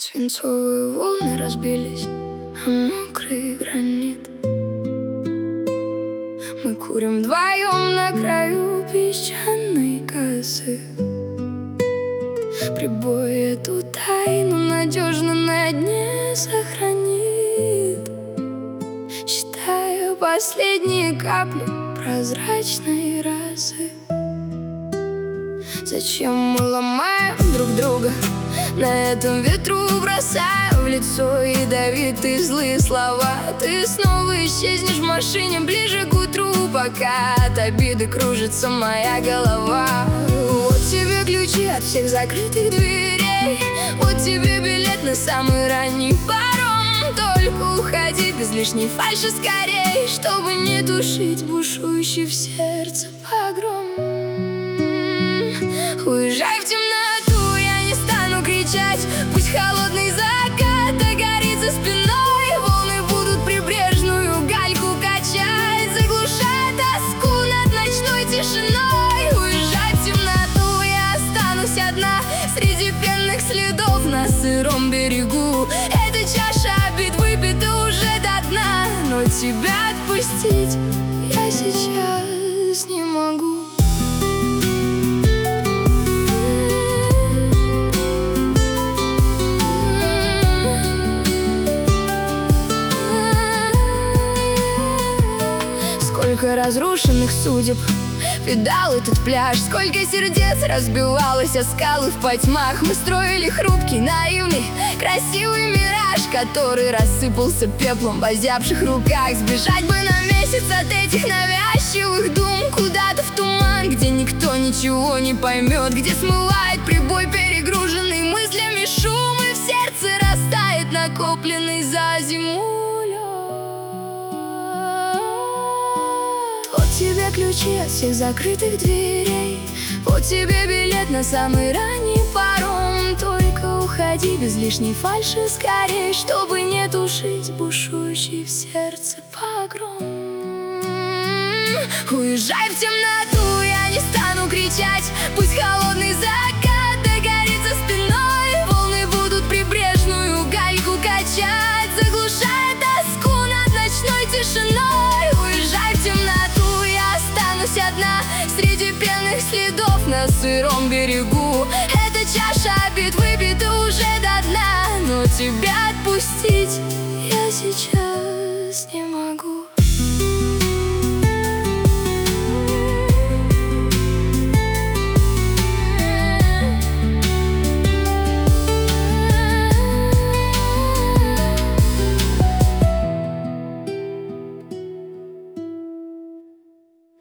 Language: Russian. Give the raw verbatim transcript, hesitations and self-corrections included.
Свинцовые волны разбились, а мокрый гранит. Мы курим вдвоем на краю песчаной косы. Прибой эту тайну надежно на дне сохранит, считая последние капли прозрачной росы. Зачем мы ломаем друг друга, на этом ветру бросая в лицо ядовитые злые слова? Ты снова исчезнешь в машине ближе к утру, пока от обиды кружится моя голова. Вот тебе ключи от всех закрытых дверей, вот тебе билет на самый ранний паром. Только уходи без лишней фальши скорей, чтобы не тушить бушующий в сердце погром. Уезжай в темноту, я не стану кричать. Пусть холодный закат догорит за спиной, волны будут прибрежную гальку качать, заглушая тоску над ночной тишиной. Уезжай в темноту, я останусь одна среди пенных следов на сыром берегу. Эта чаша обид выпита уже до дна, но тебя отпустить я сейчас не могу. Сколько разрушенных судеб видал этот пляж, сколько сердец разбивалось о скалы в потьмах. Мы строили хрупкий, наивный, красивый мираж, который рассыпался пеплом в озябших руках. Сбежать бы на месяц от этих навязчивых дум куда-то в туман, где никто ничего не поймет, где смывает прибой перегруженный мыслями шум, и в сердце растает накопленный за зиму. Вот тебе ключи от всех закрытых дверей, вот тебе билет на самый ранний паром. Только уходи без лишней фальши скорей, чтобы не тушить бушующий в сердце погром. Уезжай в темноту, я не стану кричать. Пусть холодный закат догорит за спиной, волны будут прибрежную гальку качать, заглушая тоску над ночной тишиной. Уезжай в темноту, я останусь одна среди пенных следов на сыром берегу. Эта чаша обид выпита уже до дна, но тебя отпустить я сейчас